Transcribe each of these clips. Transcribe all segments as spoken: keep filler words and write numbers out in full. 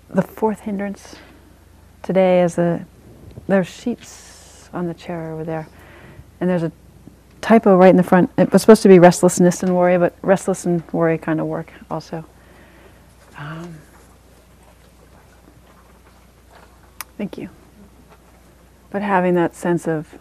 the fourth hindrance today is a, there's sheets on the chair over there, and there's a typo right in the front. It was supposed to be restlessness and worry, but restless and worry kind of work also. Um, thank you. But having that sense of,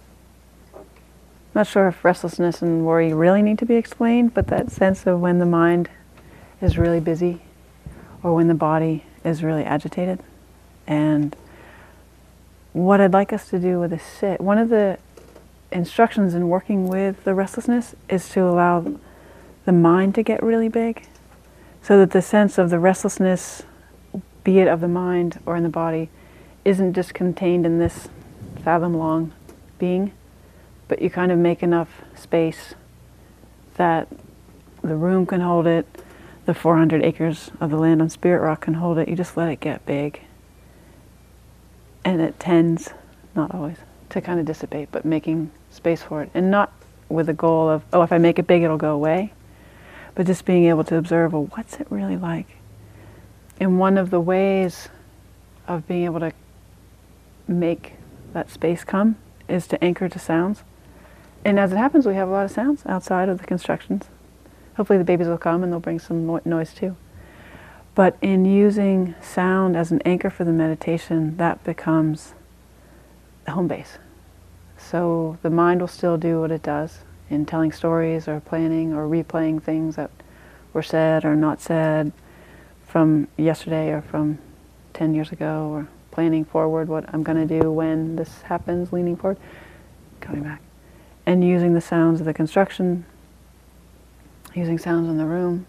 not sure if restlessness and worry really need to be explained, but that sense of when the mind is really busy or when the body is really agitated. And what I'd like us to do with a sit, one of the instructions in working with the restlessness is to allow the mind to get really big, so that the sense of the restlessness, be it of the mind or in the body, isn't just contained in this fathom-long being, but you kind of make enough space that the room can hold it, the four hundred acres of the land on Spirit Rock can hold it. You just let it get big. And it tends, not always, to kind of dissipate, but making space for it. And not with the goal of, oh, if I make it big, it'll go away. But just being able to observe, well, what's it really like? And one of the ways of being able to make that space come is to anchor to sounds. And as it happens, we have a lot of sounds outside of the constructions. Hopefully the babies will come and they'll bring some no- noise too. But in using sound as an anchor for the meditation, that becomes the home base. So the mind will still do what it does in telling stories or planning or replaying things that were said or not said from yesterday or from ten years ago, or planning forward what I'm going to do when this happens, leaning forward, coming back. And using the sounds of the construction, using sounds in the room,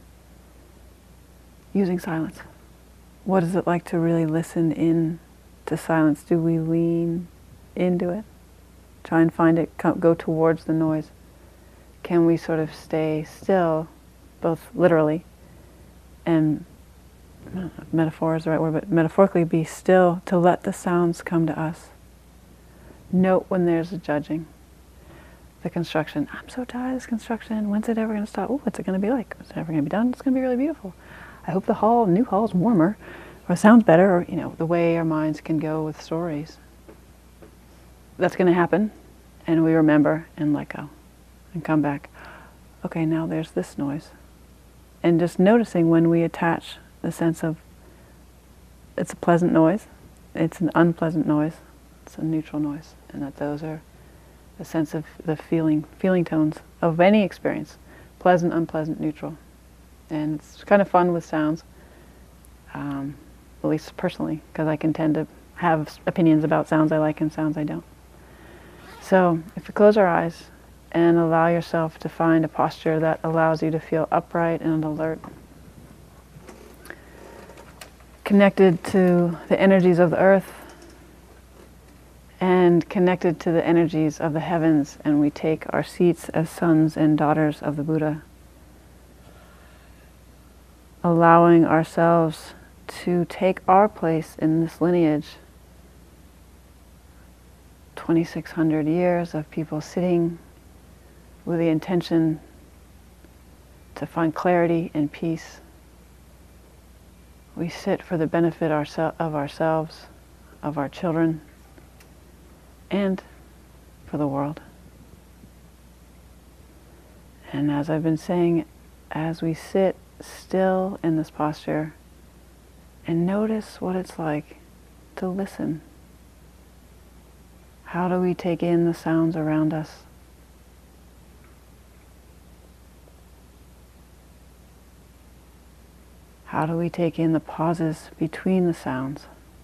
using silence. What is it like to really listen in to silence? Do we lean into it? Try and find it, go towards the noise. Can we sort of stay still, both literally and, I don't know if metaphor is the right word, but metaphorically be still to let the sounds come to us. Note when there's a judging. The construction, I'm so tired of this construction, when's it ever going to stop? Oh, what's it going to be like? Is it ever going to be done? It's going to be really beautiful. I hope the hall, new hall is warmer, or sounds better, or, you know, the way our minds can go with stories. That's going to happen, and we remember and let go, and come back. Okay, now there's this noise. And just noticing when we attach the sense of, it's a pleasant noise, it's an unpleasant noise, it's a neutral noise, and that those are the sense of the feeling, feeling tones of any experience, pleasant, unpleasant, neutral. And it's kind of fun with sounds, um, at least personally, because I can tend to have opinions about sounds I like and sounds I don't. So if you close our eyes and allow yourself to find a posture that allows you to feel upright and alert, connected to the energies of the earth and connected to the energies of the heavens, and we take our seats as sons and daughters of the Buddha, allowing ourselves to take our place in this lineage. twenty-six hundred years of people sitting with the intention to find clarity and peace. We sit for the benefit ourse- of ourselves, of our children, and for the world. And as I've been saying, as we sit still in this posture and notice what it's like to listen. How do we take in the sounds around us? How do we take in the pauses between the sounds?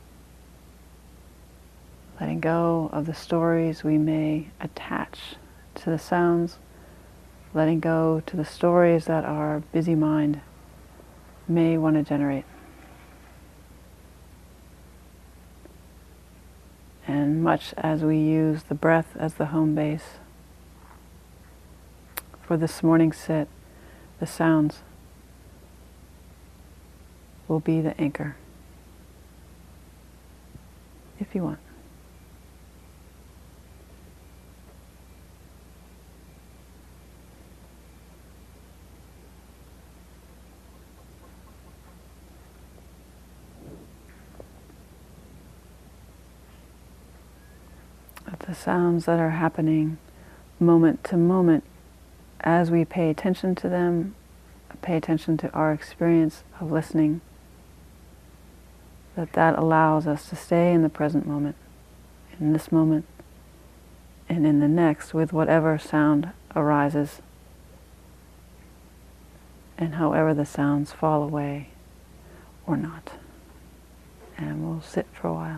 Letting go of the stories we may attach to the sounds, letting go to the stories that our busy mind may want to generate. And much as we use the breath as the home base, for this morning's sit, the sounds will be the anchor, if you want. the sounds that are happening moment to moment, as we pay attention to them, pay attention to our experience of listening, that that allows us to stay in the present moment, in this moment, and in the next, with whatever sound arises, and however the sounds fall away or not. And we'll sit for a while.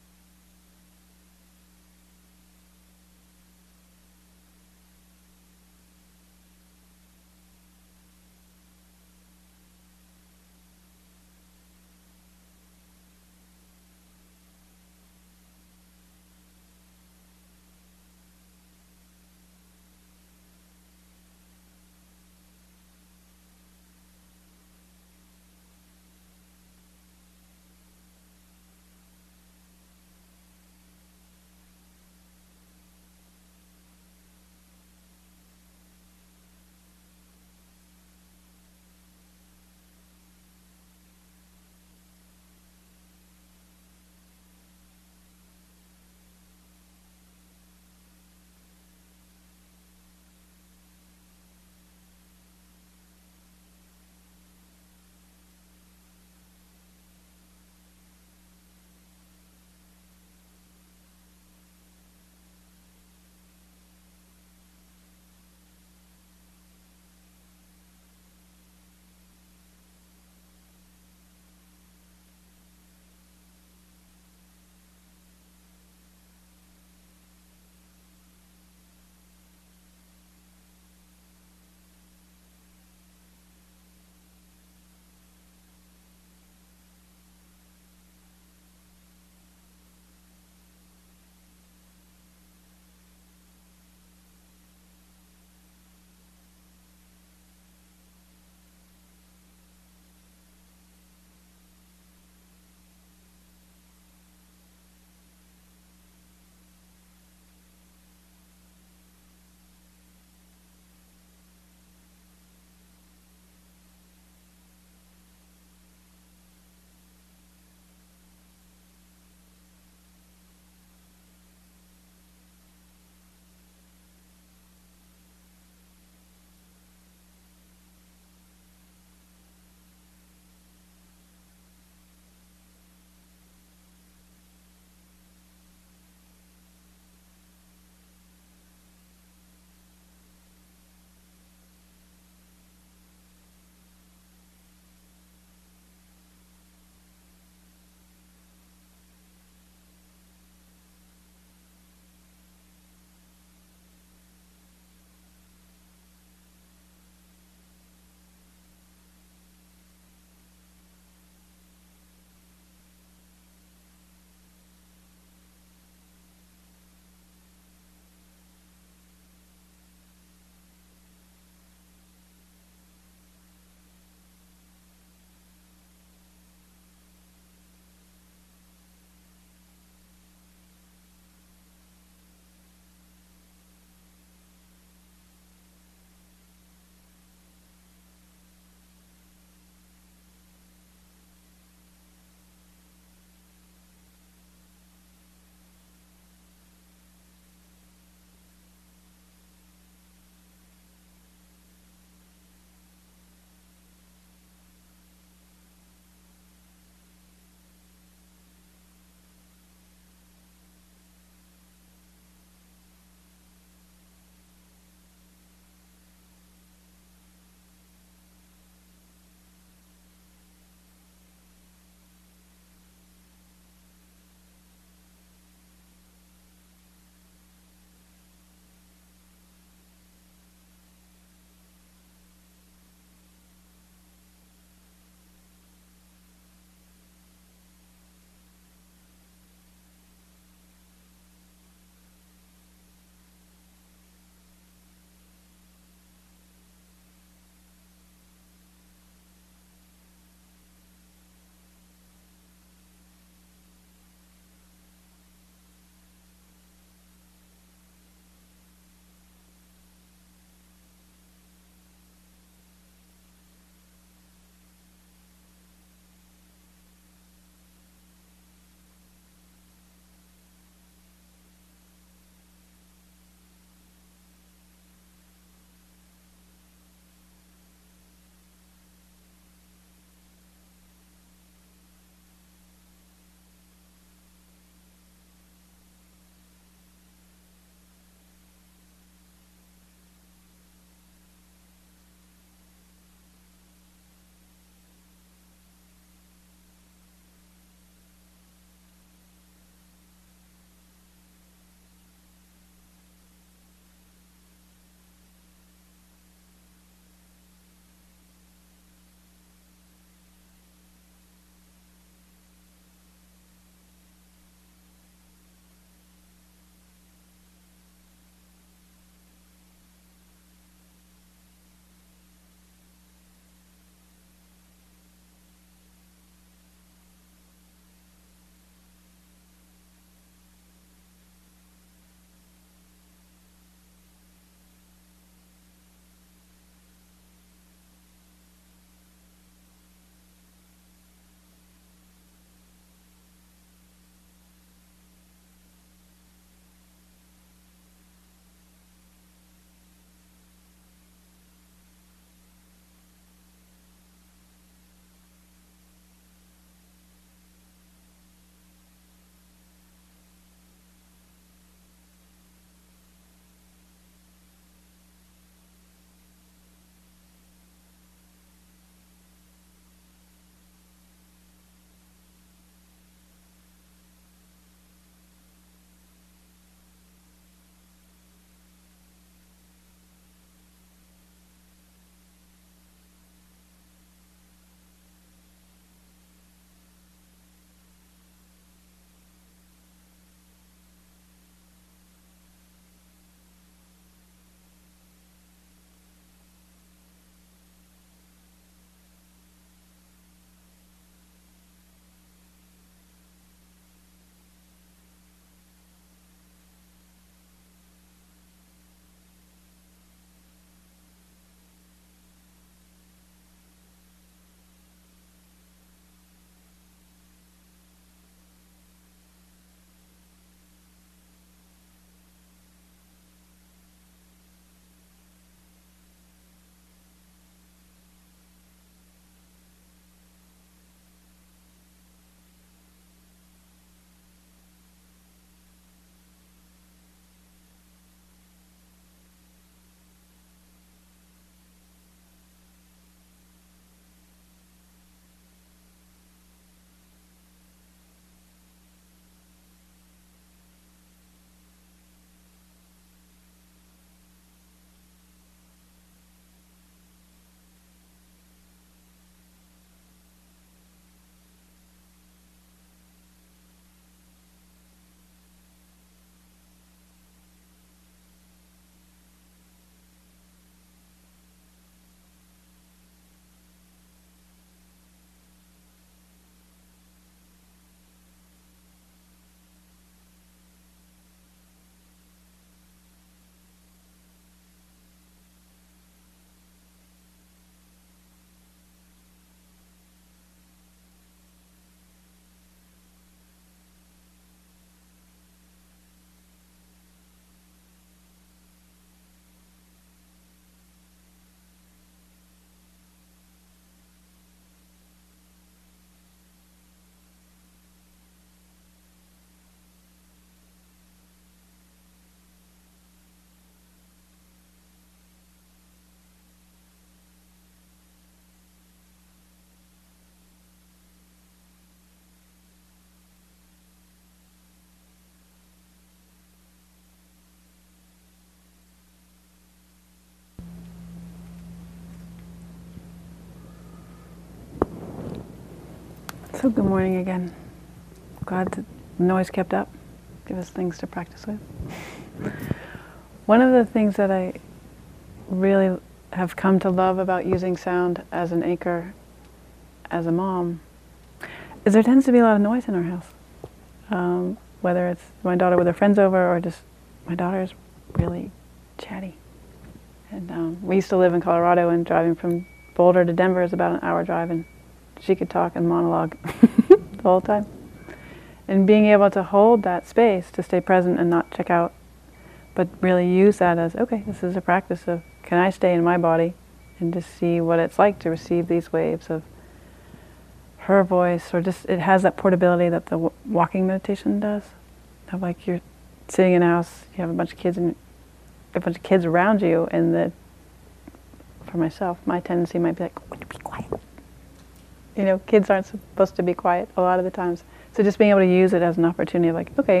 So good morning again. Glad that the noise kept up. Give us things to practice with. One of the things that I really have come to love about using sound as an anchor as a mom is there tends to be a lot of noise in our house. Um, whether it's my daughter with her friends over or just my daughter is really chatty. And um, we used to live in Colorado, and driving from Boulder to Denver is about an hour drive, and she could talk and monologue the whole time. And being able to hold that space to stay present and not check out, but really use that as, okay, this is a practice of, can I stay in my body and just see what it's like to receive these waves of her voice, or just, it has that portability that the w walking meditation does. Of like you're sitting in a house, you have a bunch of kids and a bunch of kids around you, and the, for myself, my tendency might be like, would you be quiet? You know, kids aren't supposed to be quiet a lot of the times. So just being able to use it as an opportunity of like, okay,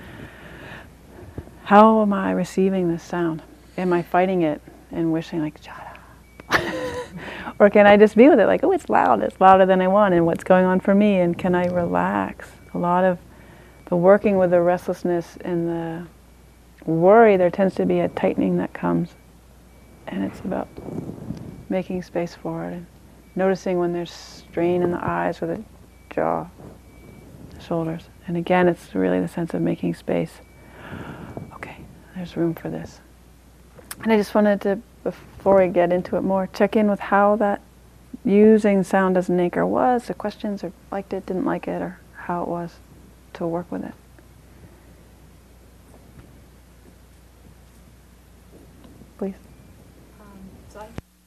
how am I receiving this sound? Am I fighting it and wishing like, shut up? Or can I just be with it like, oh, it's loud, it's louder than I want, and what's going on for me, and can I relax? A lot of the working with the restlessness and the worry, there tends to be a tightening that comes, and it's about making space for it and noticing when there's strain in the eyes or the jaw, the shoulders. And again, it's really the sense of making space. Okay, there's room for this. And I just wanted to, before we get into it more, check in with how that using sound as an anchor was, the questions, or liked it, didn't like it, or how it was to work with it. Please. Um, so I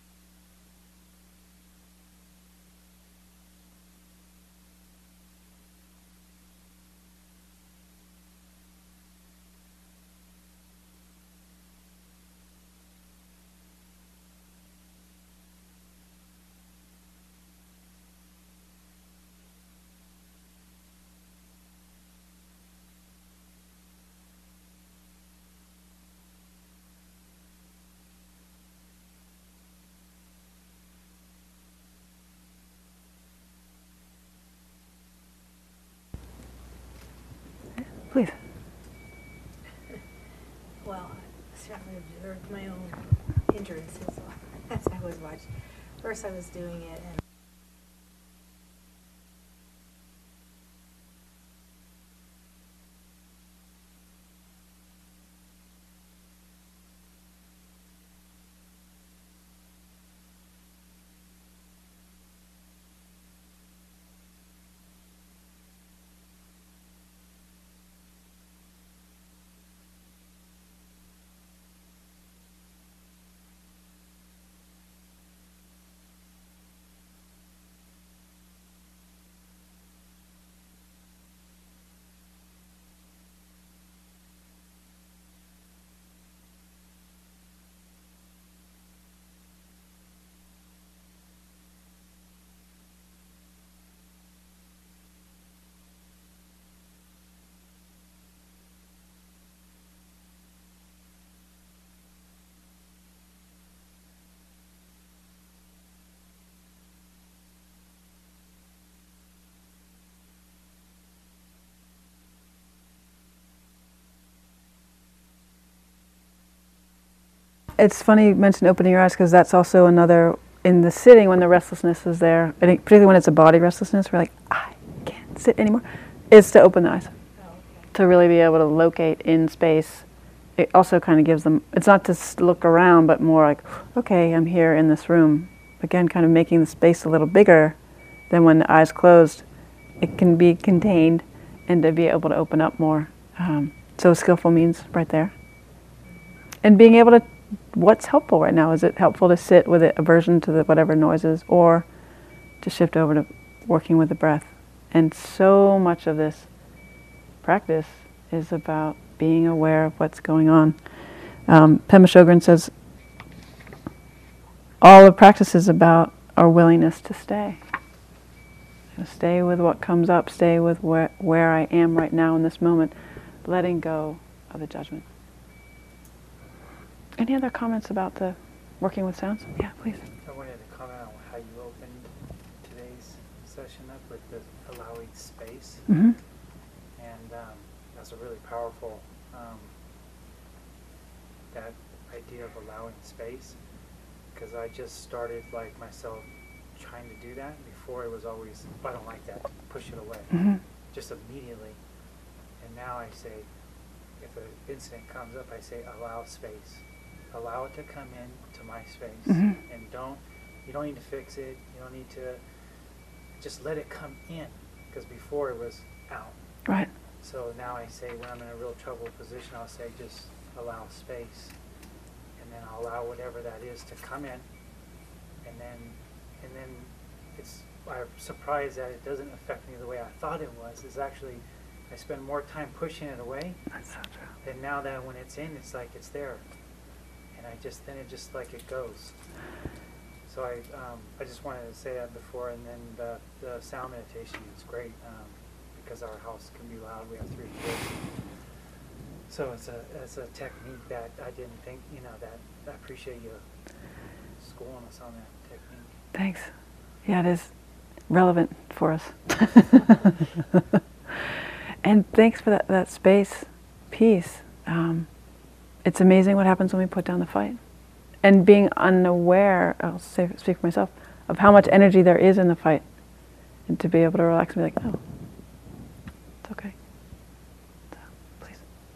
Please. Well, I certainly observed my own hindrances as I was watching. First, I was doing it, and It's funny you mentioned opening your eyes, because that's also another, in the sitting, when the restlessness is there, I think particularly when it's a body restlessness, we're like, I can't sit anymore, is to open the eyes. oh, okay. To really be able to locate in space. It also kind of gives them, it's not to look around, but more like, okay, I'm here in this room. Again, kind of making the space a little bigger than when the eyes closed. It can be contained, and to be able to open up more. Um, so skillful means right there. And being able to, what's helpful right now? Is it helpful to sit with it, aversion to the whatever noises, or to shift over to working with the breath? And so much of this practice is about being aware of what's going on. Um, Pema Chodron says, all the practice is about our willingness to stay. To stay with what comes up, stay with where, where I am right now in this moment, letting go of the judgment. Any other comments about the working with sounds? Yeah, please. I wanted to comment on how you opened today's session up with the allowing space, Mm-hmm. and um, that's a really powerful um, that idea of allowing space, because I just started like myself trying to do that. Before it was always, "Oh, I don't like that, push it away," Mm-hmm. just immediately. And now I say, if an incident comes up, I say, allow space. Allow it to come in to my space. Mhm. And don't, you don't need to fix it. You don't need to, just let it come in. Because before it was out. Right. So now I say, when I'm in a real troubled position, I'll say, just allow space. And then I'll allow whatever that is to come in. And then, and then it's, I'm surprised that it doesn't affect me the way I thought it was. It's actually, I spend more time pushing it away. That's so true. And now that when it's in, it's like it's there. And I just, then it just like it goes. So I, um, I just wanted to say that before, and then the, the sound meditation is great, um, because our house can be loud. We have three kids. So it's a, it's a technique that I didn't think, you know, that I appreciate you schooling us on that technique. Thanks. Yeah, it is relevant for us. And thanks for that, that space piece. Um, it's amazing what happens when we put down the fight. And being unaware, I'll say, speak for myself, of how much energy there is in the fight. And to be able to relax and be like, oh, it's okay. So, please.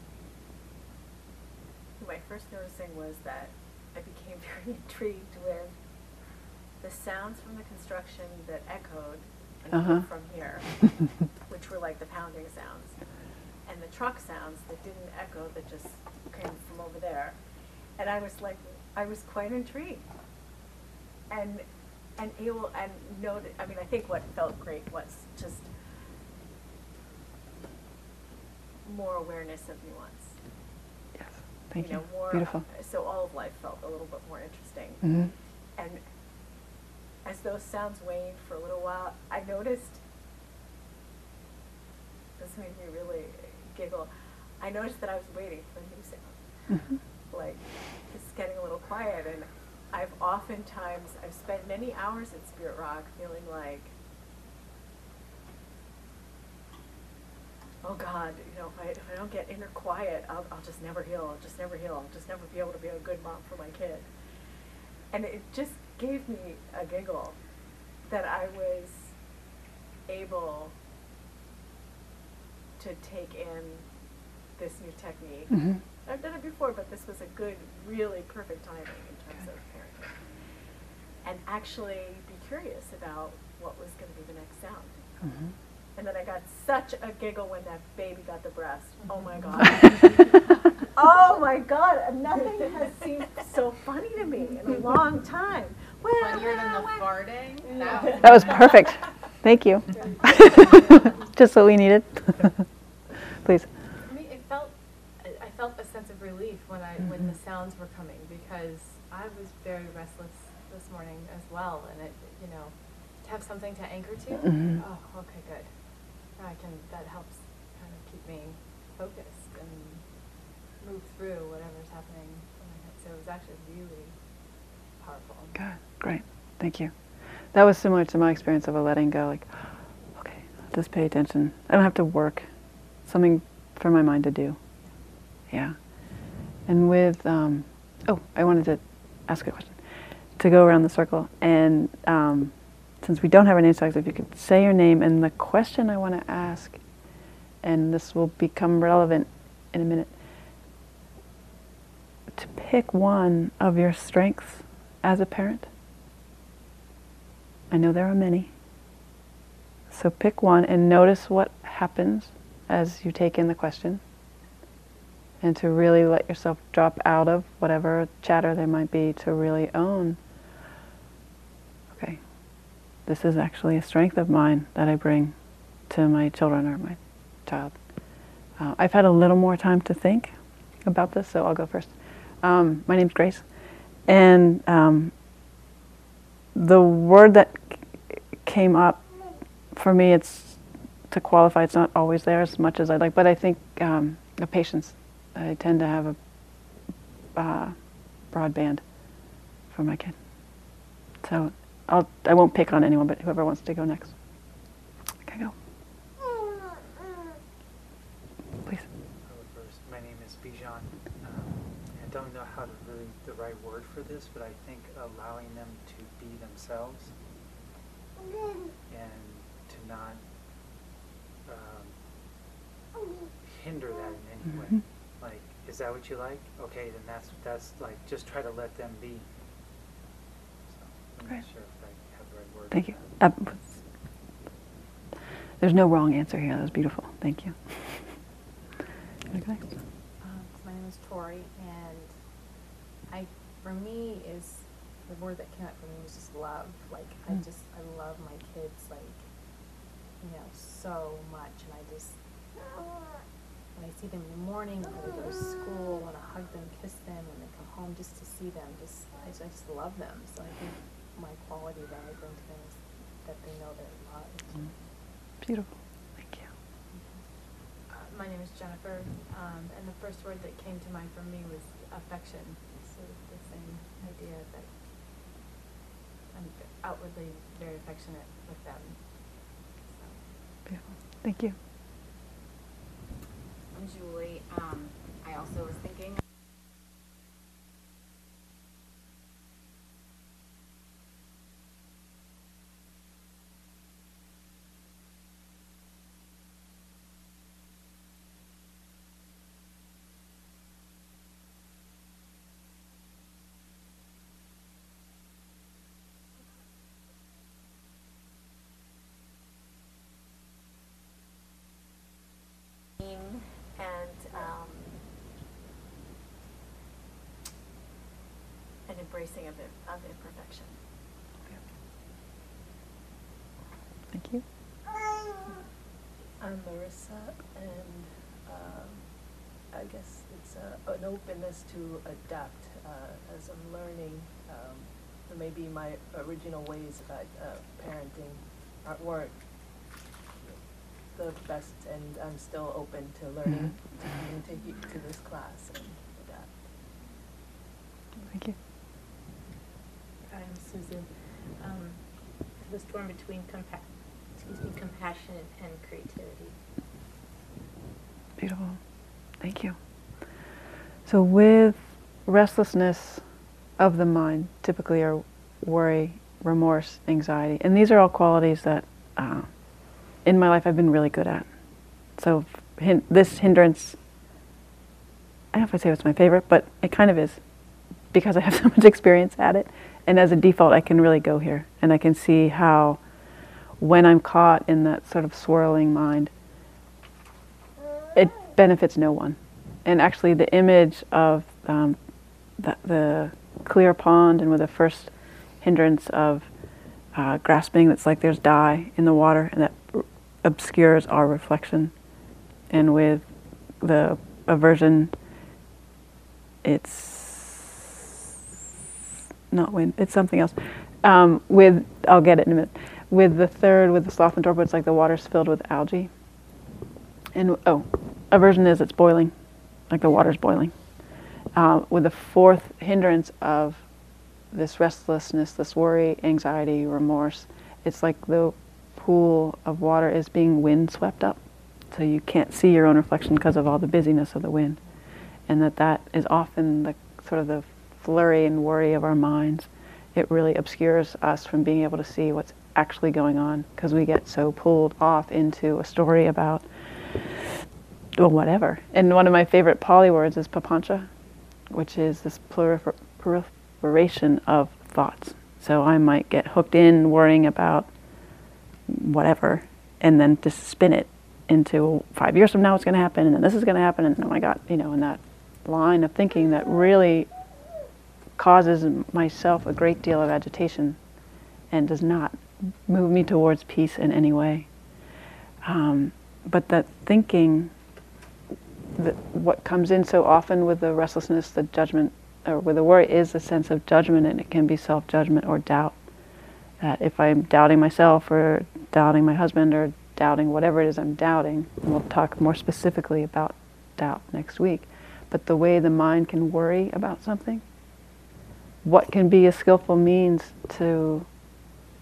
My first noticing was that I became very intrigued with the sounds from the construction that echoed and Uh-huh. came from here, which were like the pounding sounds, and the truck sounds that didn't echo, that just came from over there. And I was like, I was quite intrigued, and and able and noted. I mean, I think what felt great was just more awareness of nuance. Yes. Thank you. know, more, Beautiful. So all of life felt a little bit more interesting. Mm-hmm. And as those sounds waned for a little while, I noticed, this made me really giggle, I noticed that I was waiting for a new sound. Mm-hmm. Like, it's getting a little quiet, and I've oftentimes, I've spent many hours at Spirit Rock feeling like, oh God, you know, if I, if I don't get inner quiet, I'll, I'll just never heal, I'll just never heal, I'll just never be able to be a good mom for my kid. And it just gave me a giggle that I was able to take in this new technique. Mm-hmm. I've done it before, but this was a good, really perfect timing in terms of parenting. And actually be curious about what was going to be the next sound. Mm-hmm. And then I got such a giggle when that baby got the breast. Oh my God. Oh my God. Nothing has seemed so funny to me in a long time. Well, Funnier than the well, farting? Yeah. That was That was perfect. Thank you. Just what we needed. Please. I mean, it felt, I I felt a sense of relief when I, when Mm-hmm. the sounds were coming, because I was very restless this morning as well, and it, you know, to have something to anchor to, Mhm. oh, okay, good. Now I can, that helps kind of keep me focused and move through whatever's happening in my head. So it was actually really powerful. Good. Great. Thank you. That was similar to my experience of a letting go. Like, okay, just pay attention. I don't have to work. Something for my mind to do. Yeah. And with, um, oh, I wanted to ask a question. To go around the circle. And um, since we don't have our name tags, if you could say your name and the question I want to ask, and this will become relevant in a minute. To pick one of your strengths as a parent. I know there are many. So pick one and notice what happens as you take in the question. And to really let yourself drop out of whatever chatter there might be, to really own, okay, this is actually a strength of mine that I bring to my children or my child. Uh, I've had a little more time to think about this, so I'll go first. Um, my name's Grace, and um, the word that c- came up for me, it's to qualify, it's not always there as much as I'd like, but I think um, a patience. I tend to have a uh, broad band for my kid. So I'll, I won't pick on anyone, but whoever wants to go next. Okay, go. Please. I'll go first. My name is Bijan. Um, I don't know how to really the right word for this, but I think allowing them to be themselves and to not um, hinder that in any way. Mhm. Like, is that what you like? Okay, then that's that's like just try to let them be. So I'm Great. not sure if I have the right word. Thank for you. that. Uh, there's no wrong answer here. That was beautiful. Thank you. Okay. Um, my name is Tori, and I, for me, is the word that came out for me was just love. Like I Mm. just, I love my kids, like you know, so much, and I just, when I see them in the morning, when they go to school, I want to hug them, kiss them, when they come home, just to see them, just I, I just love them. So I think my quality that I bring to them is that they know they're loved. Mm. Beautiful. Thank you. Uh, my name is Jennifer, um, and the first word that came to mind for me was affection. It's sort of the same idea that I'm outwardly very affectionate with them. So. Beautiful. Thank you. I'm Julie. Um, I also was thinking and um, an embracing of, it, of imperfection. Thank you. I'm Marissa, and um, I guess it's uh, an openness to adapt uh, as I'm learning. Um, maybe my original ways about uh, parenting aren't- weren't the best, and I'm still open to learning to come into he- to this class and adapt. Thank you. I'm Susan. Um, I was torn between compa- excuse me, compassion and creativity. Beautiful. Thank you. So with restlessness of the mind, typically are worry, remorse, anxiety. And these are all qualities that uh, in my life I've been really good at. So hin- this hindrance, I don't know if I say it's my favorite, but it kind of is because I have so much experience at it. And as a default, I can really go here. And I can see how when I'm caught in that sort of swirling mind, it benefits no one. And actually the image of um, the, the clear pond and with the first hindrance of uh, grasping, that's like there's dye in the water and that r- obscures our reflection. And with the aversion, it's not wind, it's something else. Um, with, I'll get it in a minute. With the third, with the sloth and torpor, it's like the water's filled with algae. And, oh, aversion is it's boiling, like the water's boiling. Uh, with the fourth hindrance of this restlessness, this worry, anxiety, remorse, it's like the pool of water is being wind swept up. So you can't see your own reflection because of all the busyness of the wind. And that that is often the sort of the flurry and worry of our minds. It really obscures us from being able to see what's actually going on because we get so pulled off into a story about well, whatever. And one of my favorite Pali words is papancha, which is this prolifer- proliferation of thoughts. So I might get hooked in worrying about whatever and then just spin it into five years from now what's going to happen and then this is going to happen and oh my God, you know, in that line of thinking that really causes myself a great deal of agitation and does not move me towards peace in any way. Um, but that thinking, that what comes in so often with the restlessness, the judgment, or with the worry is a sense of judgment, and it can be self-judgment or doubt. That if I'm doubting myself or doubting my husband or doubting whatever it is I'm doubting, and we'll talk more specifically about doubt next week, but the way the mind can worry about something, what can be a skillful means to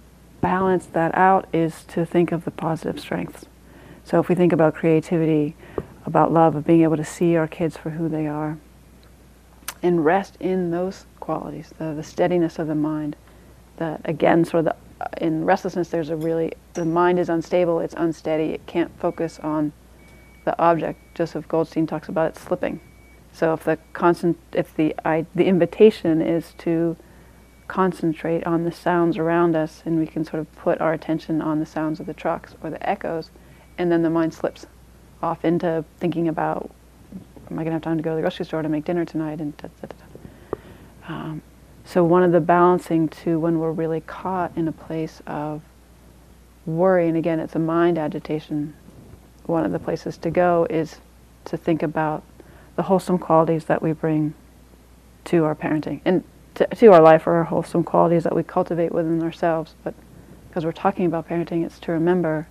balance that out is to think of the positive strengths. So if we think about creativity, about love, of being able to see our kids for who they are, and rest in those qualities, the, the steadiness of the mind, that again, sort of the, uh, in restlessness there's a really, the mind is unstable, it's unsteady, it can't focus on the object. Joseph Goldstein talks about it slipping. So if the constant, if the I, the invitation is to concentrate on the sounds around us, and we can sort of put our attention on the sounds of the trucks or the echoes, and then the mind slips off into thinking about, am I going to have time to go to the grocery store to make dinner tonight? And da, da, da, da. Um, so one of the balancing to when we're really caught in a place of worry, and again it's a mind agitation, one of the places to go is to think about the wholesome qualities that we bring to our parenting and to, to our life, or our wholesome qualities that we cultivate within ourselves. But because we're talking about parenting, it's to remember,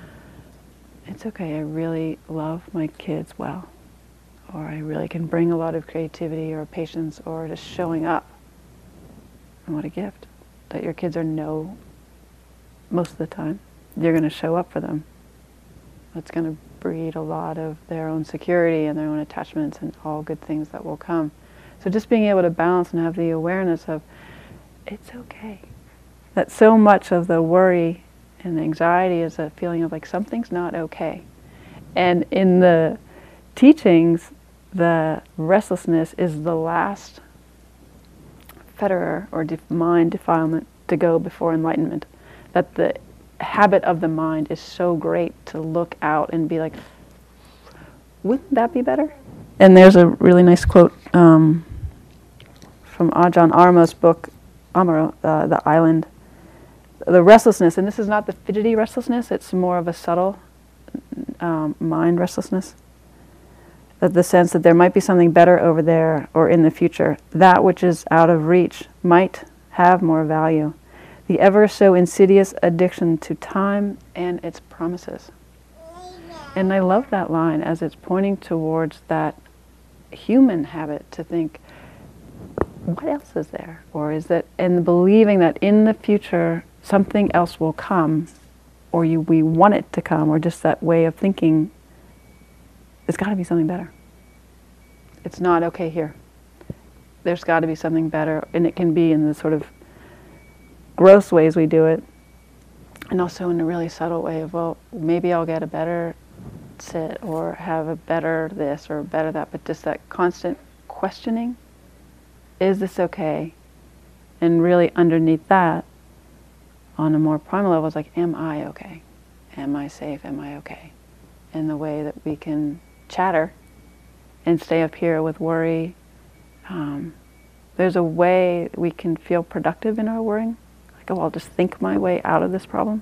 it's okay, I really love my kids well, or I really can bring a lot of creativity or patience or just showing up. And what a gift that your kids are no, most of the time, you're going to show up for them. That's going to breed a lot of their own security and their own attachments and all good things that will come. So just being able to balance and have the awareness of, it's okay. That so much of the worry and the anxiety is a feeling of like something's not okay. And in the teachings, the restlessness is the last fetterer or def- mind defilement to go before enlightenment. That the habit of the mind is so great to look out and be like, wouldn't that be better? And there's a really nice quote um, from Ajahn Arma's book, Amaro, uh, The Island. The restlessness, and this is not the fidgety restlessness, it's more of a subtle um, mind restlessness. That the sense that there might be something better over there or in the future. That which is out of reach might have more value. The ever so insidious addiction to time and its promises. And I love that line as it's pointing towards that human habit to think, what else is there? Or is that, and believing that in the future something else will come, or you, we want it to come, or just that way of thinking, there's got to be something better. It's not okay here. There's got to be something better, and it can be in the sort of gross ways we do it, and also in a really subtle way of, well, maybe I'll get a better sit, or have a better this, or better that, but just that constant questioning, is this okay? And really underneath that, on a more primal level, it's like, am I okay? Am I safe? Am I okay? In the way that we can chatter and stay up here with worry. Um, there's a way we can feel productive in our worrying. Like, oh, I'll just think my way out of this problem.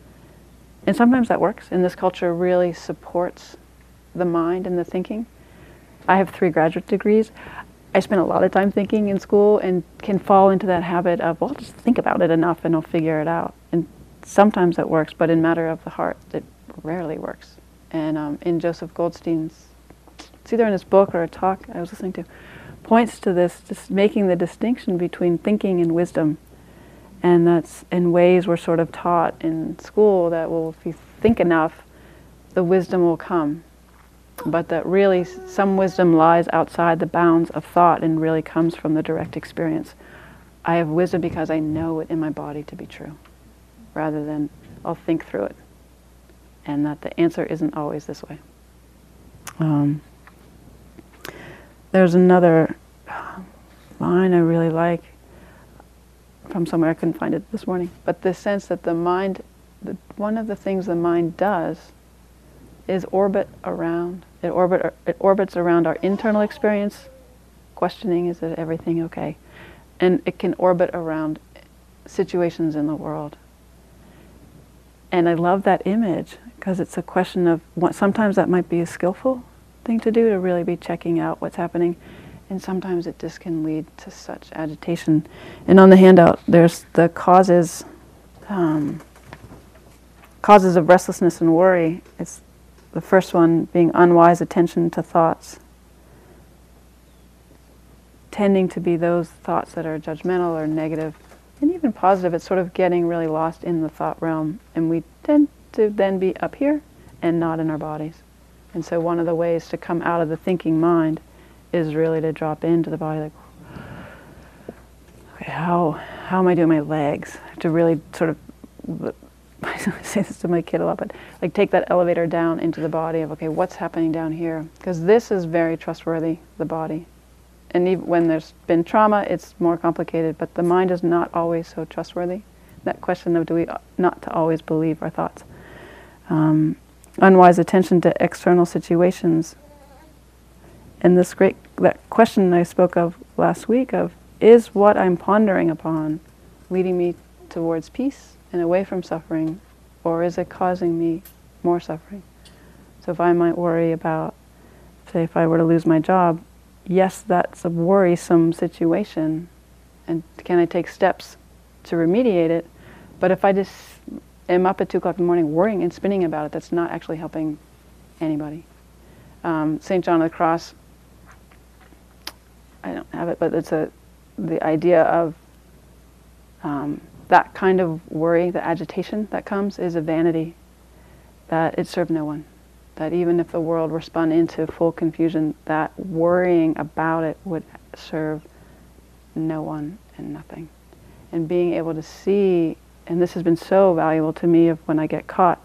And sometimes that works, and this culture really supports the mind and the thinking. I have three graduate degrees. I spent a lot of time thinking in school and can fall into that habit of, well, I'll just think about it enough and I'll figure it out. And sometimes it works, but in matter of the heart, it rarely works. And um, in Joseph Goldstein's, it's either in his book or a talk I was listening to, points to this, just making the distinction between thinking and wisdom. And that's in ways we're sort of taught in school that, well, if you think enough, the wisdom will come. But that really some wisdom lies outside the bounds of thought and really comes from the direct experience. I have wisdom because I know it in my body to be true, rather than I'll think through it. And that the answer isn't always this way. Um, there's another line I really like from somewhere, I couldn't find it this morning, but the sense that the mind, the, one of the things the mind does is orbit around, it, orbit, it orbits around our internal experience, questioning, is it everything okay? And it can orbit around situations in the world. And I love that image, because it's a question of, what, sometimes that might be a skillful thing to do, to really be checking out what's happening, and sometimes it just can lead to such agitation. And on the handout, there's the causes, um, causes of restlessness and worry. It's the first one being unwise attention to thoughts, tending to be those thoughts that are judgmental or negative and even positive, it's sort of getting really lost in the thought realm, and we tend to then be up here and not in our bodies. And so one of the ways to come out of the thinking mind is really to drop into the body, like, okay, how how am I doing my legs? To really sort of, I say this to my kid a lot, but like take that elevator down into the body of, okay, what's happening down here? Because this is very trustworthy, the body. And even when there's been trauma, it's more complicated, but the mind is not always so trustworthy. That question of do we not to always believe our thoughts. Um, unwise attention to external situations. And this great, that question I spoke of last week of, is what I'm pondering upon leading me towards peace and away from suffering, or is it causing me more suffering? So if I might worry about, say if I were to lose my job, yes, that's a worrisome situation, and can I take steps to remediate it? But if I just am up at two o'clock in the morning worrying and spinning about it, that's not actually helping anybody. Um, Saint John of the Cross, I don't have it, but it's a the idea of um, that kind of worry, the agitation that comes, is a vanity, that it served no one. That even if the world were spun into full confusion, that worrying about it would serve no one and nothing. And being able to see, and this has been so valuable to me of when I get caught,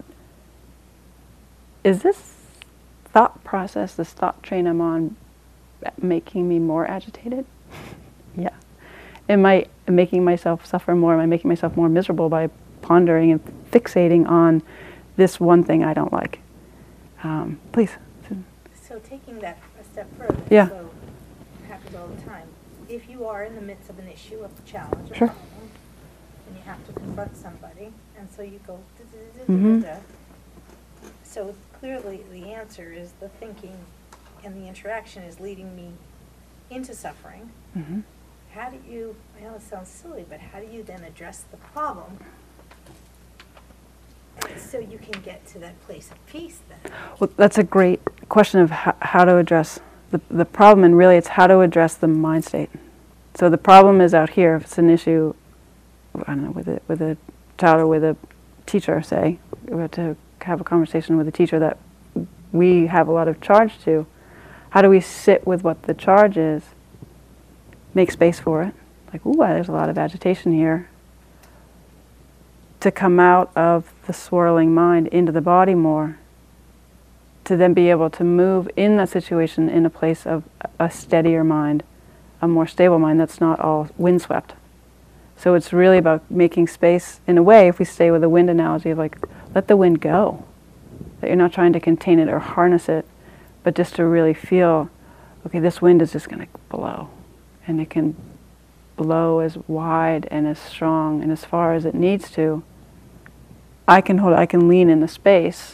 is this thought process, this thought train I'm on, making me more agitated? Yeah. Am I making myself suffer more? Am I making myself more miserable by pondering and fixating on this one thing I don't like? Um, please. So taking that a step further, Yeah. so it happens all the time. If you are in the midst of an issue, of a challenge, or Sure. problem, and you have to confront somebody, and so you go, da, da, da, da, Mhm. da, da. So clearly the answer is the thinking and the interaction is leading me into suffering. Mm-hmm. How do you, I know it sounds silly, but how do you then address the problem so you can get to that place of peace then? Well, that's a great question of how, how to address the, the problem, and really it's how to address the mind state. So the problem is out here. If it's an issue, I don't know, with a, with a child or with a teacher, say, we have to have a conversation with a teacher that we have a lot of charge to. How do we sit with what the charge is, make space for it, like, ooh, there's a lot of agitation here, to come out of the swirling mind into the body more, to then be able to move in that situation in a place of a steadier mind, a more stable mind that's not all windswept. So it's really about making space, in a way, if we stay with the wind analogy of like, let the wind go. That you're not trying to contain it or harness it, but just to really feel, okay, this wind is just going to blow. And it can blow as wide and as strong and as far as it needs to. I can hold, I can lean in the space,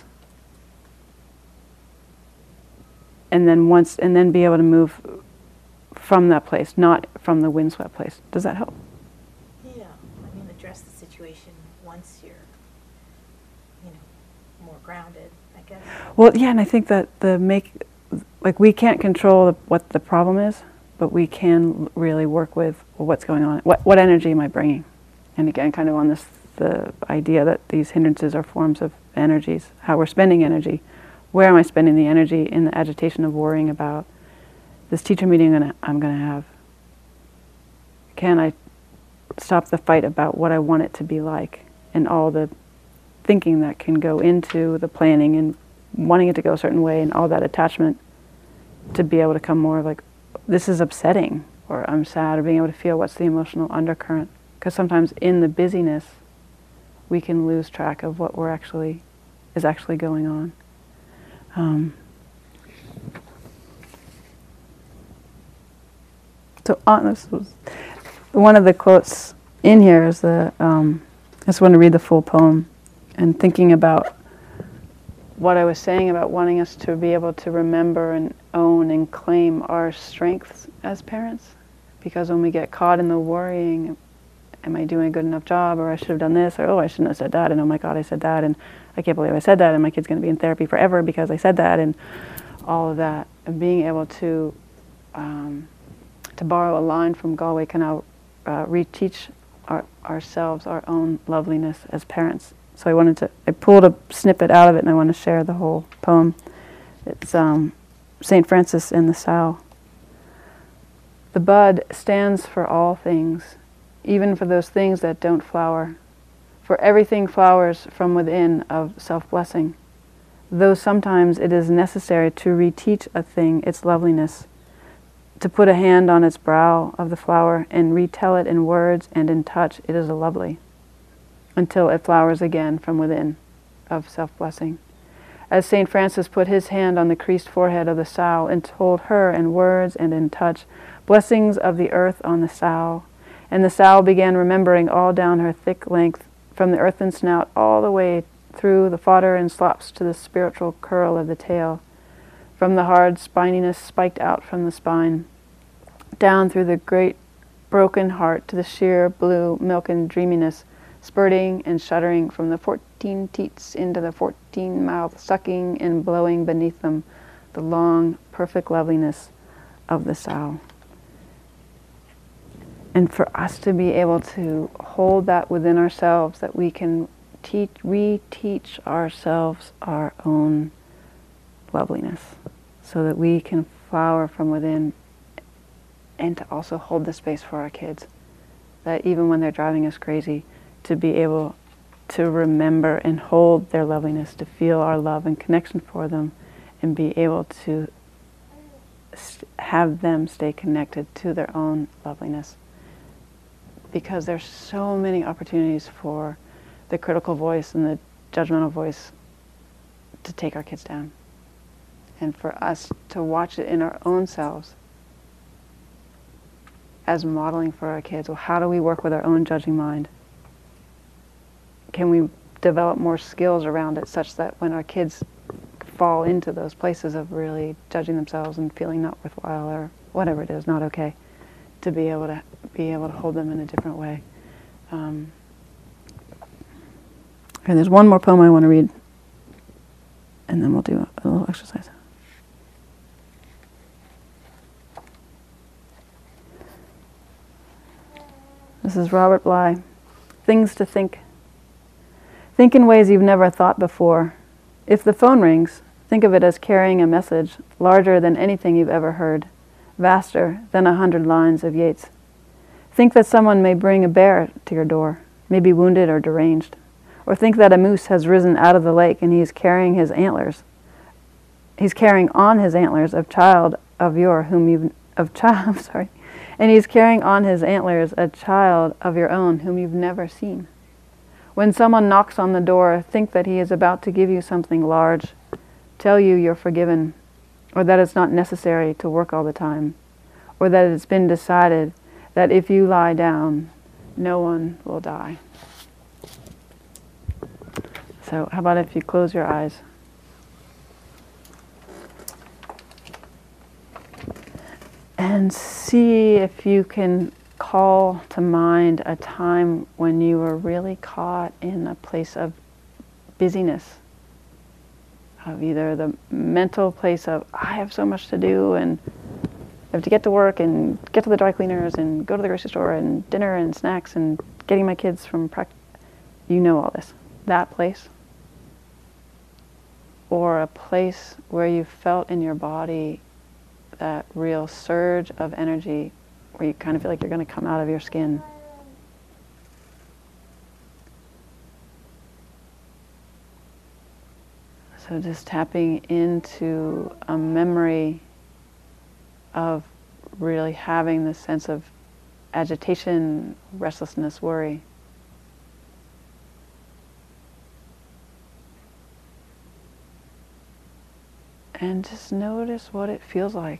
and then once, and then be able to move from that place, not from the windswept place. Does that help? Yeah, I mean, address the situation once you're, you know, more grounded, I guess. Well, yeah, and I think that the make, like we can't control what the problem is, but we can really work with well, what's going on. What what energy am I bringing? And again, kind of on this, the idea that these hindrances are forms of energies, how we're spending energy. Where am I spending the energy in the agitation of worrying about this teacher meeting I'm gonna, I'm gonna have? Can I stop the fight about what I want it to be like and all the thinking that can go into the planning and wanting it to go a certain way and all that attachment, to be able to come more like, this is upsetting, or I'm sad, or being able to feel what's the emotional undercurrent. Because sometimes in the busyness, we can lose track of what we're actually, is actually going on. Um, so on this was, one of the quotes in here is the, um, I just want to read the full poem, and thinking about what I was saying about wanting us to be able to remember and own and claim our strengths as parents. Because when we get caught in the worrying, am I doing a good enough job, or I should have done this, or oh, I shouldn't have said that, and oh my God, I said that, and I can't believe I said that, and my kid's going to be in therapy forever because I said that, and all of that. And being able to, um, to borrow a line from Galway Canal, uh, reteach our, ourselves, our own loveliness as parents. So I wanted to, I pulled a snippet out of it and I want to share the whole poem. It's um, Saint Francis in the Sow. The bud stands for all things, even for those things that don't flower. For everything flowers from within of self-blessing, though sometimes it is necessary to reteach a thing its loveliness, to put a hand on its brow of the flower and retell it in words and in touch it is lovely, until it flowers again from within of self-blessing. As Saint Francis put his hand on the creased forehead of the sow and told her in words and in touch blessings of the earth on the sow, and the sow began remembering all down her thick length, from the earthen snout all the way through the fodder and slops to the spiritual curl of the tail, from the hard spininess spiked out from the spine, down through the great broken heart to the sheer blue milken dreaminess, spurting and shuddering from the fourteen teats into the fourteen mouths, sucking and blowing beneath them the long, perfect loveliness of the sow. And for us to be able to hold that within ourselves, that we can teach, reteach ourselves our own loveliness, so that we can flower from within, and to also hold the space for our kids, that even when they're driving us crazy, to be able to remember and hold their loveliness, to feel our love and connection for them, and be able to st- have them stay connected to their own loveliness. Because there's so many opportunities for the critical voice and the judgmental voice to take our kids down. And for us to watch it in our own selves as modeling for our kids. Well, how do we work with our own judging mind? Can we develop more skills around it such that when our kids fall into those places of really judging themselves and feeling not worthwhile or whatever it is, not okay, to be able to be able to hold them in a different way. Um, and there's one more poem I want to read, and then we'll do a, a little exercise. This is Robert Bly. Things to think. Think in ways you've never thought before. If the phone rings, think of it as carrying a message larger than anything you've ever heard, vaster than a hundred lines of Yeats. Think that someone may bring a bear to your door, may be wounded or deranged. Or think that a moose has risen out of the lake and he is carrying his antlers. He's carrying on his antlers of child of your whom you've of child I'm sorry. And he's carrying on his antlers a child of your own whom you've never seen. When someone knocks on the door, think that he is about to give you something large, tell you you're forgiven, or that it's not necessary to work all the time, or that it's been decided that if you lie down, no one will die. So how about if you close your eyes? And see if you can call to mind a time when you were really caught in a place of busyness, of either the mental place of, I have so much to do and I have to get to work and get to the dry cleaners and go to the grocery store and dinner and snacks and getting my kids from practice. You know all this. That place. Or a place where you felt in your body that real surge of energy where you kind of feel like you're going to come out of your skin. So just tapping into a memory of really having this sense of agitation, restlessness, worry. And just notice what it feels like.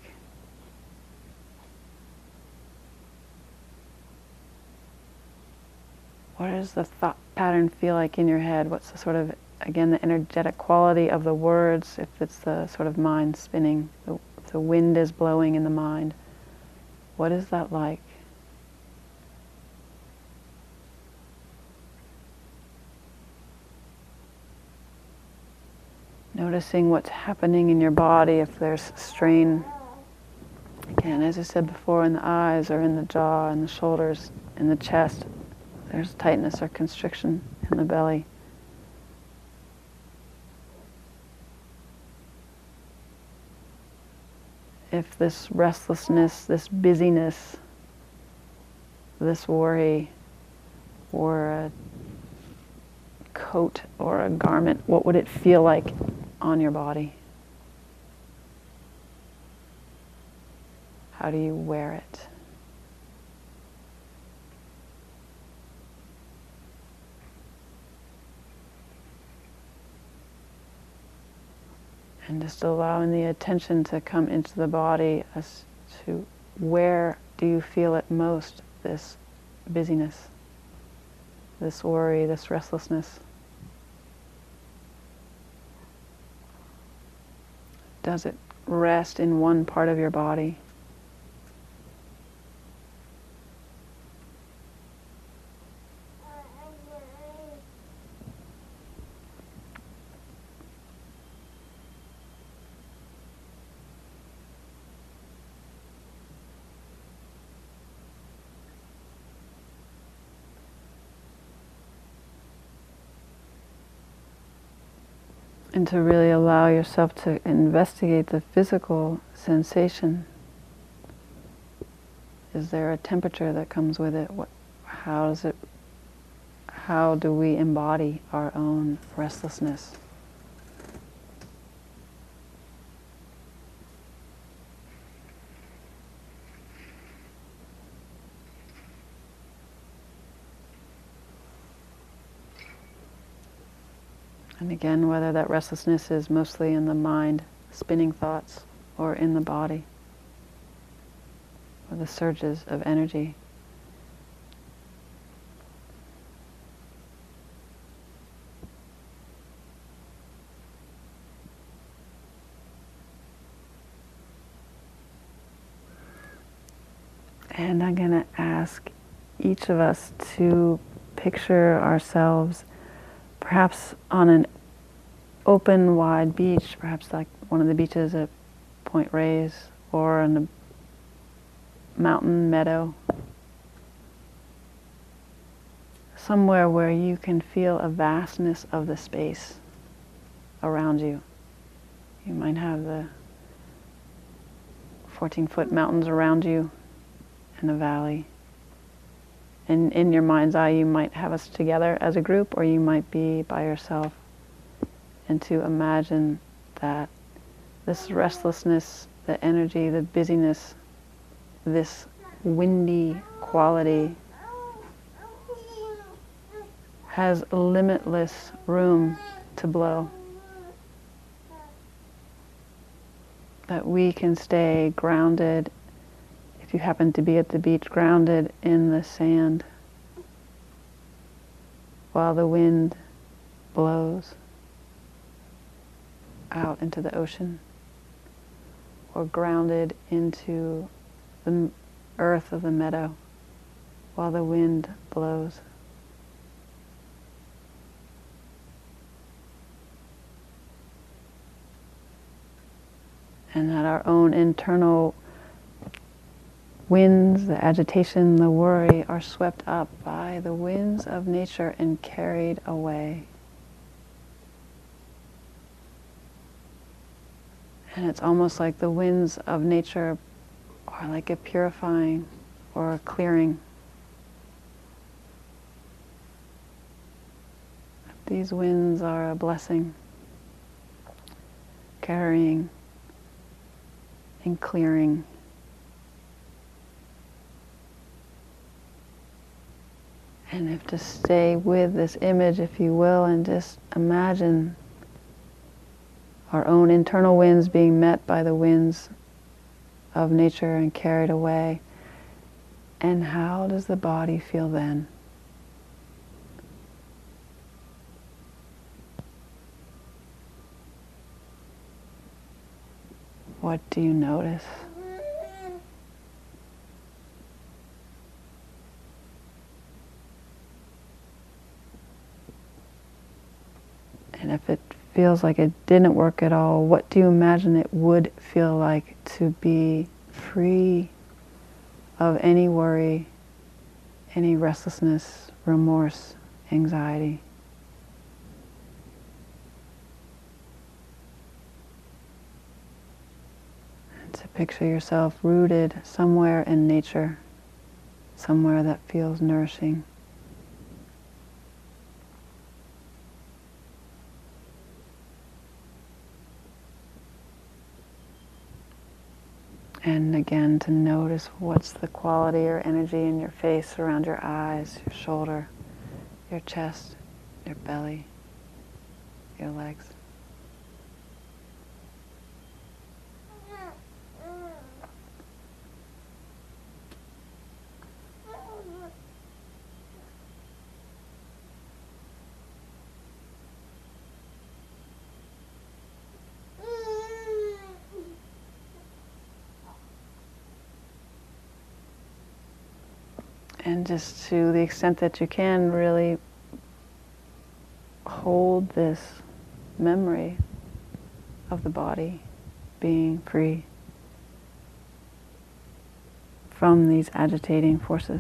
What does the thought pattern feel like in your head? What's the sort of, again, the energetic quality of the words, if it's the sort of mind spinning, the, the wind is blowing in the mind. What is that like? Noticing what's happening in your body, if there's strain. Again, as I said before, in the eyes or in the jaw, in the shoulders, in the chest. there's tightness or constriction in the belly. If this restlessness, this busyness, this worry were a coat or a garment, what would it feel like on your body? How do you wear it? And just allowing the attention to come into the body as to where do you feel it most, this busyness, this worry, this restlessness. Does it rest in one part of your body? And to really allow yourself to investigate the physical sensation. Is there a temperature that comes with it? What, how does it, how do we embody our own restlessness? And again, whether that restlessness is mostly in the mind, spinning thoughts, or in the body, or the surges of energy. And I'm going to ask each of us to picture ourselves perhaps on an open, wide beach, perhaps like one of the beaches at Point Reyes, or on a mountain meadow, somewhere where you can feel a vastness of the space around you. You might have the fourteen-foot mountains around you and a valley. And in your mind's eye, you might have us together as a group, or you might be by yourself. And to imagine that this restlessness, the energy, the busyness, this windy quality has limitless room to blow. That we can stay grounded, if you happen to be at the beach, grounded in the sand while the wind blows out into the ocean, or grounded into the earth of the meadow while the wind blows. And that our own internal winds, the agitation, the worry, are swept up by the winds of nature and carried away. And it's almost like the winds of nature are like a purifying or a clearing. These winds are a blessing, carrying and clearing. And if to stay with this image, if you will, and just imagine our own internal winds being met by the winds of nature and carried away. And how does the body feel then? What do you notice? And if it feels like it didn't work at all, what do you imagine it would feel like to be free of any worry, any restlessness, remorse, anxiety. And to picture yourself rooted somewhere in nature, somewhere that feels nourishing. And again, to notice what's the quality or energy in your face, around your eyes, your shoulder, your chest, your belly, your legs. And just to the extent that you can, really hold this memory of the body being free from these agitating forces.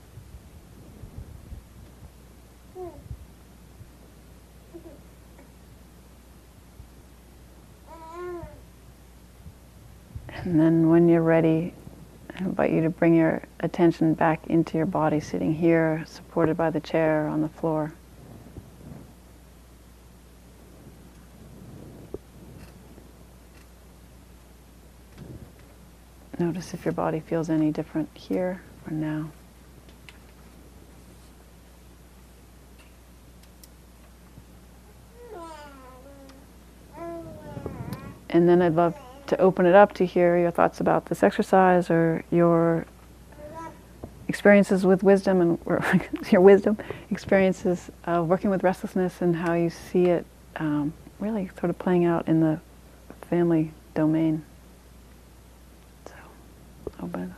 And then when you're ready, I invite you to bring your attention back into your body, sitting here, supported by the chair on the floor. Notice if your body feels any different here or now. And then I'd love to open it up to hear your thoughts about this exercise or your experiences with wisdom and or your wisdom experiences of working with restlessness and how you see it um, really sort of playing out in the family domain. So, open it up.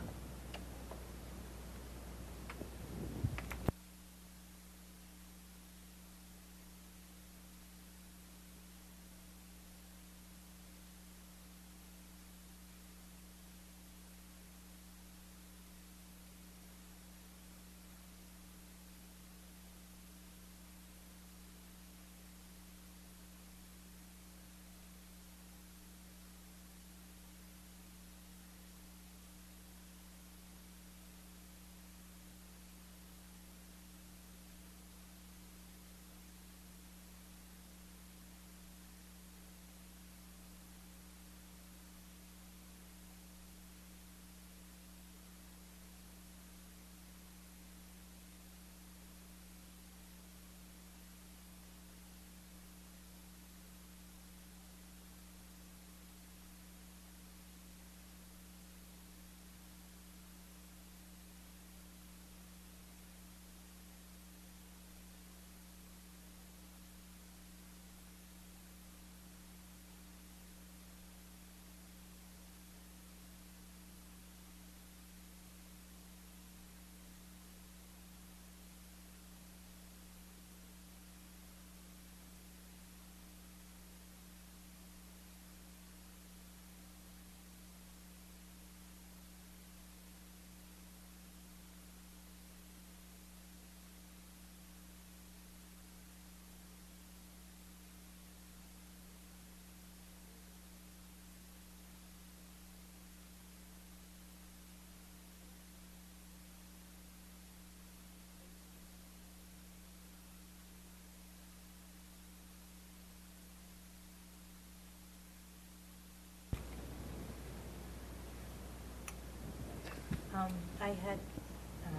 Um, I had um,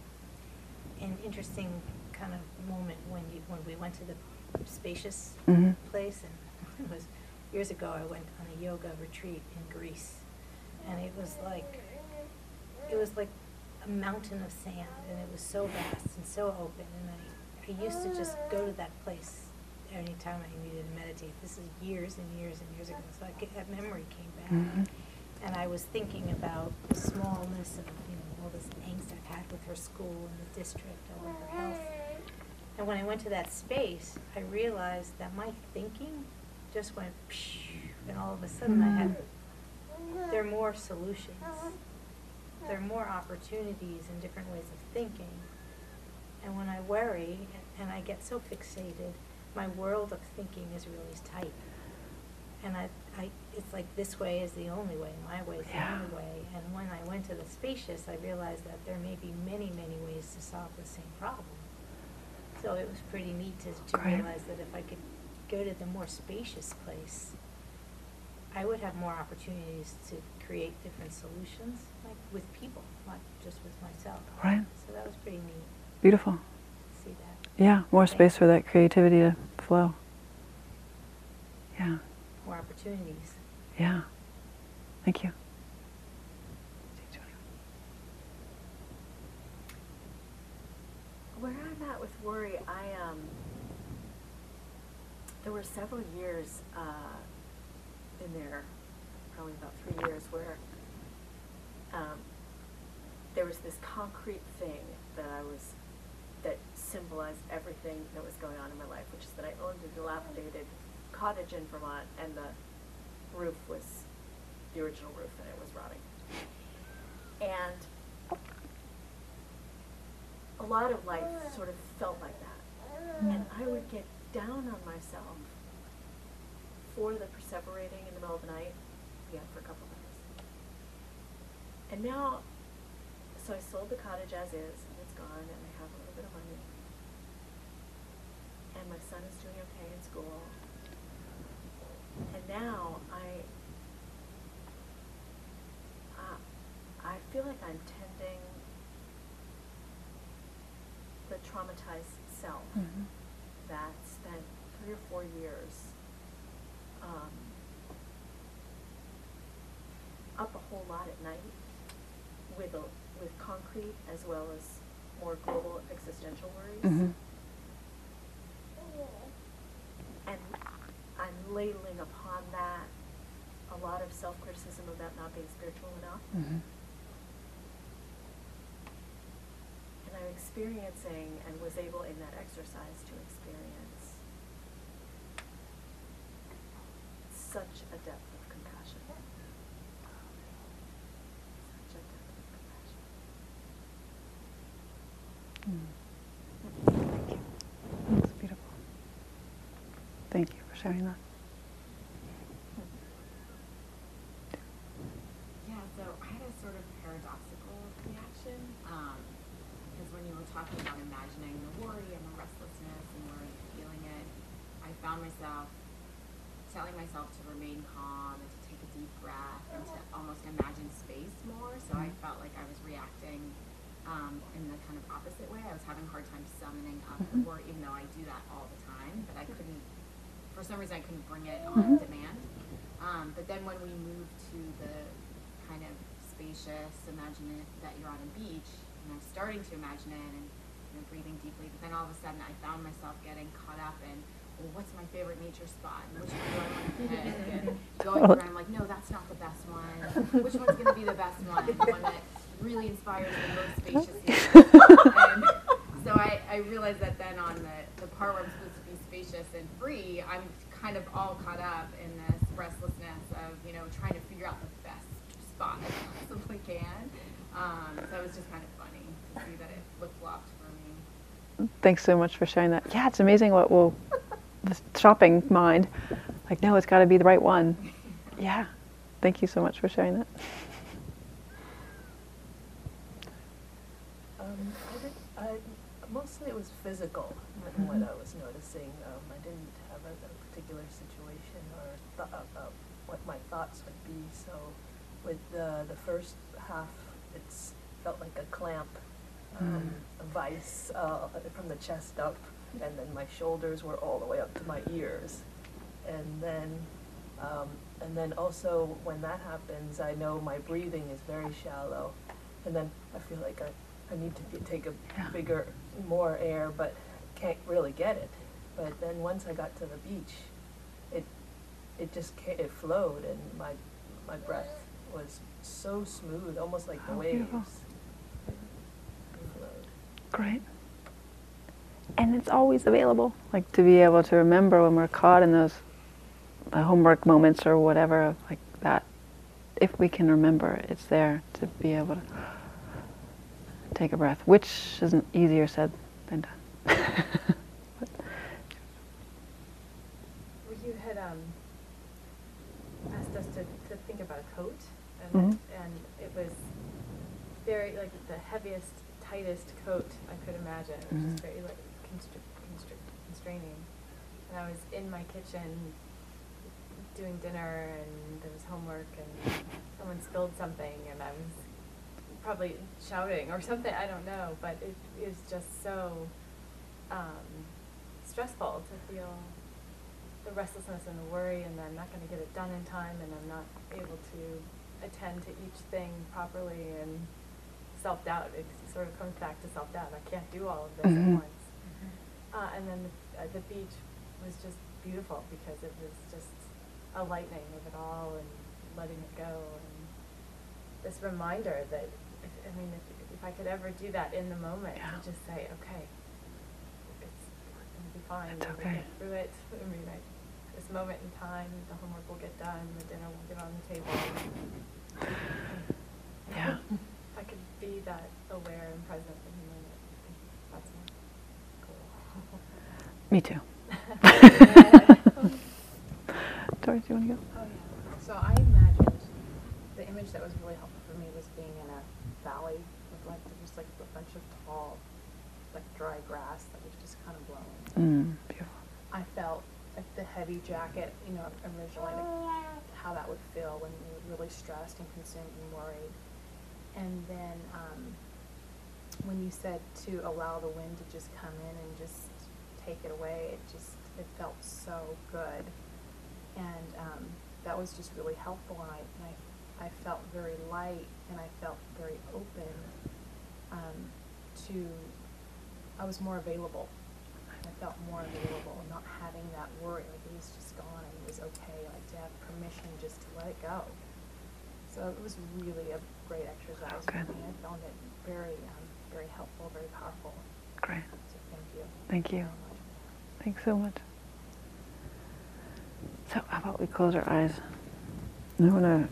an interesting kind of moment when you when we went to the spacious Mm-hmm. place, and it was years ago. I went on a yoga retreat in Greece, and it was like it was like a mountain of sand, and it was so vast and so open. And I I used to just go to that place anytime I needed to meditate. This is years and years and years ago, so I get, that memory came back. Mm-hmm. And I was thinking about the smallness of, you know, all this angst I've had with her school and the district over her health. And when I went to that space, I realized that my thinking just went psh, and all of a sudden I had, there are more solutions. There are more opportunities and different ways of thinking. And when I worry and I get so fixated, my world of thinking is really tight. And I, I, it's like this way is the only way, my way is the Yeah. only way. And when I went to the spacious, I realized that there may be many, many ways to solve the same problem. So it was pretty neat to, to Great. realize that if I could go to the more spacious place, I would have more opportunities to create different solutions, like with people, not just with myself. Right. So that was pretty neat Beautiful. to see that. Yeah, more space for that creativity to flow. Yeah, More opportunities. yeah. Thank you. Where I'm at with worry, I um, there were several years uh, in there, probably about three years, where um, there was this concrete thing that I was, that symbolized everything that was going on in my life, which is that I owned a dilapidated cottage in Vermont, and the roof was the original roof, and it was rotting. And a lot of life sort of felt like that. And I would get down on myself for the perseverating in the middle of the night, yeah, for a couple of days. And now, so I sold the cottage as is, and it's gone, and I have a little bit of money. And my son is doing okay in school. And now I, uh, I feel like I'm tending the traumatized self Mhm. that spent three or four years um, up a whole lot at night with a, with concrete as well as more global existential worries. Mhm. And I'm ladling upon that a lot of self-criticism about not being spiritual enough. Mhm. And I'm experiencing, and was able in that exercise to experience, such a depth of compassion. Such a depth of compassion. Mm. That's beautiful. Thank you for sharing that. Yeah, so I had a sort of paradoxical reaction, um, because when you were talking about imagining the worry and the restlessness and where you're feeling it, I found myself telling myself to remain calm and to take a deep breath and to almost imagine space more. So I felt like I was reacting um, in the kind of opposite way. I was having a hard time summoning up the worry, even though I do that all the time, but I couldn't, for some reason I couldn't bring it on demand. Um, but then when we moved to the kind of spacious, imagine it that you're on a beach, and I'm starting to imagine it and you know, breathing deeply, but then all of a sudden I found myself getting caught up in, well, what's my favorite nature spot, and which one do I want to pick, and going through, and I'm like, no, that's not the best one. Which one's going to be the best one? The one that really inspires the most spaciousness. And so I, I realized that then on the, the part where I'm supposed to be spacious and free, I'm kind of all caught up in this restlessness of, you know, trying to figure out the best spot I possibly can. Um, so it was just kind of funny to see that it flip-flopped for me. Thanks so much for sharing that. Yeah, it's amazing what will, the shopping mind, like, no, it's got to be the right one. Yeah. Thank you so much for sharing that. Um, I did, I, mostly it was physical in what I was noticing. Um, I didn't have a, a particular situation or thought about what my thoughts would be. So with the, the first half, it's felt like a clamp, um, a vice uh, from the chest up, and then my shoulders were all the way up to my ears. And then, um, and then also when that happens, I know my breathing is very shallow, and then I feel like I, I need to be, take a Yeah. bigger, more air, but can't really get it. But then once I got to the beach, it, it just ca it flowed, and my, my breath was so smooth, almost like the Oh, waves. beautiful. It flowed. Great. And it's always available, like to be able to remember when we're caught in those uh, homework moments or whatever, like that. If we can remember, it's there to be able to take a breath, which isn't easier said been done. Well, you had um, asked us to, to think about a coat, and, Mhm. and it was very, like, the heaviest, tightest coat I could imagine. It was Mhm. just very, like, constri- constri- constraining. And I was in my kitchen doing dinner, and there was homework, and someone spilled something, and I was probably shouting or something, I don't know, but it is just so um, stressful to feel the restlessness and the worry, and I'm not going to get it done in time, and I'm not able to attend to each thing properly, and self-doubt. It sort of comes back to self-doubt. I can't do all of this Mhm. at once. Uh, and then the, uh, the beach was just beautiful because it was just a lightening of it all and letting it go, and this reminder that, if, I mean, if, if I could ever do that in the moment, Yeah. to just say, okay, it's going to be fine. It's We'll okay. get through it. I mean, I, this moment in time, the homework will get done, the dinner will get on the table. Yeah. If I could be that aware and present in the moment, I think that's my goal. Me too. Doris, you want to go? Oh, yeah. So I imagined, the image that was really helpful for me was being in a valley with like, just like a bunch of tall, like dry grass that was just kind of blowing. Mm, beautiful. I felt like the heavy jacket, you know, originally, like how that would feel when you're really stressed and consumed and worried. And then um, when you said to allow the wind to just come in and just take it away, it just, it felt so good. And um, that was just really helpful, and I, and I, I felt very light, and I felt very open um, to, I was more available. I felt more available, not having that worry, like it was just gone and it was okay, like to have permission just to let it go. So it was really a great exercise for Good. me. I found it very, um, very helpful, very powerful. Great. So thank you. Thank you. very much for that. Thanks so much. So how about we close our eyes? I want to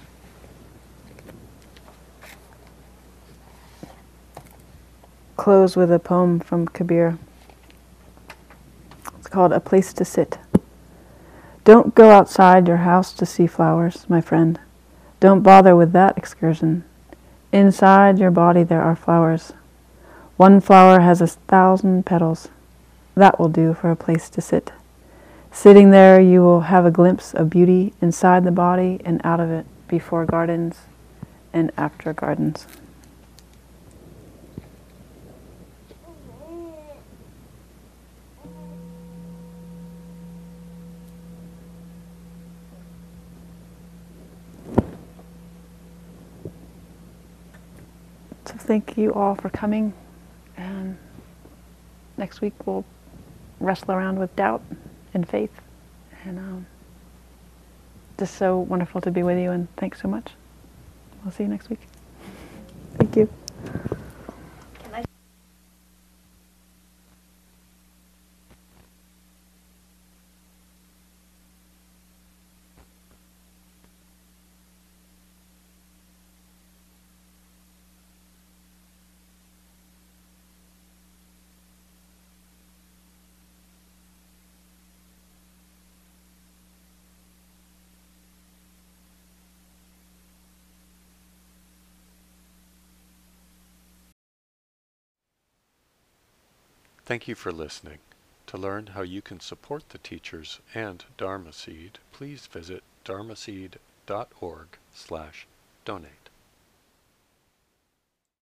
close with a poem from Kabir. It's called A Place to Sit. Don't go outside your house to see flowers, my friend. Don't bother with that excursion. Inside your body there are flowers. One flower has a thousand petals. That will do for a place to sit. Sitting there, you will have a glimpse of beauty inside the body and out of it, before gardens and after gardens. So thank you all for coming, and next week we'll wrestle around with doubt and faith, and um, just so wonderful to be with you, and thanks so much. We'll see you next week. Thank you. Can I Thank you for listening. To learn how you can support the teachers and Dharma Seed, please visit dharmaseed dot org slash donate.